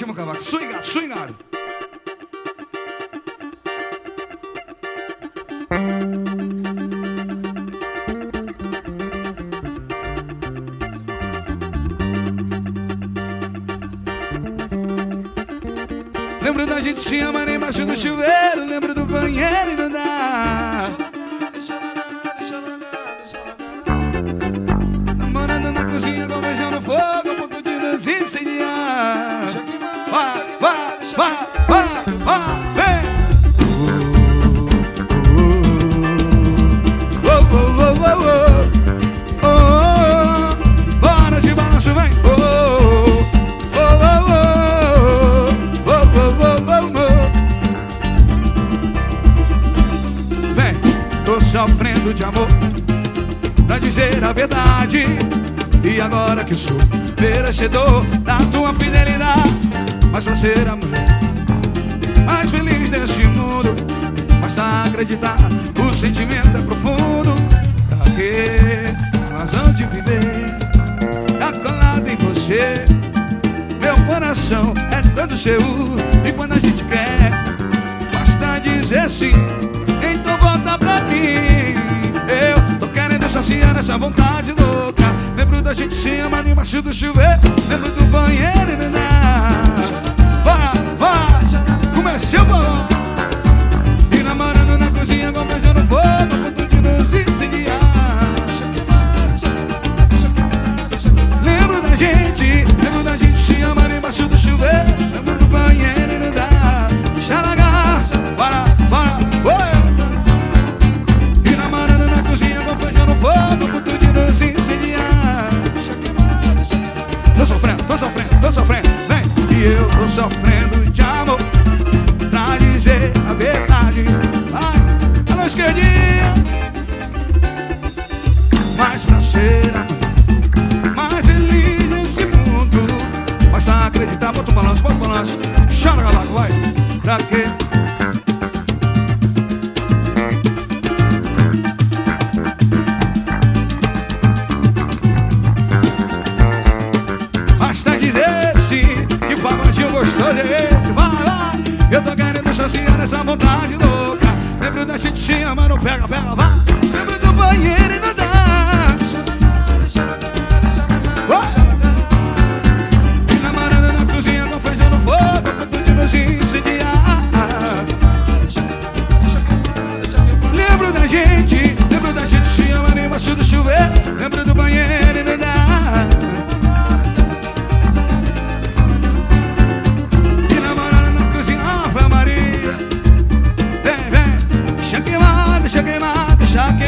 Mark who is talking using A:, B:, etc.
A: ritmo, cavaco. Swingado, swingado. Lembro da gente se amar embaixo do chuveiro. Lembro do banheiro e não dá. Namorando na cozinha com beijão no fogo, a ponto de nos incendiar. Vá, vá, vá, vá, vá, vem. Oh, oh, oh, oh, oh, oh. Bora de balanço, vem. Tô sofrendo de amor, pra dizer a verdade. E agora que sou merecedor da tua fidelidade, mas pra ser a mulher mais feliz desse mundo, basta acreditar, o sentimento é profundo. Pra que razão de viver tá colado em você? Meu coração é todo seu, e quando a gente quer, basta dizer sim. Então volta pra mim. Eu tô querendo saciar essa vontade louca. Lembro da gente se amando embaixo do chuveiro. Lembro do banheiro e vá, vá. Comecei o bolão. E namorando na cozinha com beijão no fogo, a ponto de nos incendiar. Lembro da gente se amando embaixo do chuveiro. Lembro do banheiro e xalagá, bora, bora. Fogo, ponto de nos incendiar. Tô sofrendo, tô sofrendo, tô sofrendo, vem. E eu tô sofrendo de amor, pra dizer a verdade. Ai, alô esquerdinha. Mas pra ser a mais feliz desse mundo, basta acreditar, bota o balanço, chora cavaco, vai. Pra quê? Vai lá, eu tô querendo saciar essa vontade louca. Lembro da gente se amando, pega, pega, vá. Lembro do banheiro e não dá. E namorando na cozinha com feijão no fogo, a ponto de nos incendiar. Lembro da gente se amando embaixo do chuveiro. Lembro do banheiro e não dá. Deixa queimar, deixa